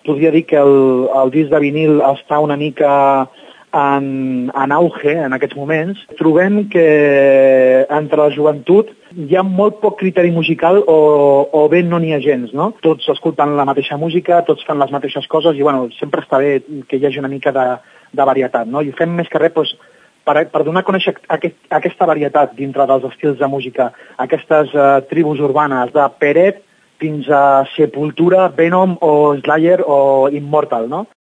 podria dir que el disc de vinil està una mica en auge en aquests moments. Trobem que entre la joventut hi ha molt poc criteri musical o bé no n'hi ha gens, no? Tots escolten la mateixa música, tots fan les mateixes coses i sempre està bé que hi hagi una mica de varietat, no? I ho fem més que res per donar a conèixer aquesta varietat dintre dels estils de música, aquestes tribus urbanes de Peret fins a Sepultura, Venom o Slayer o Immortal, no?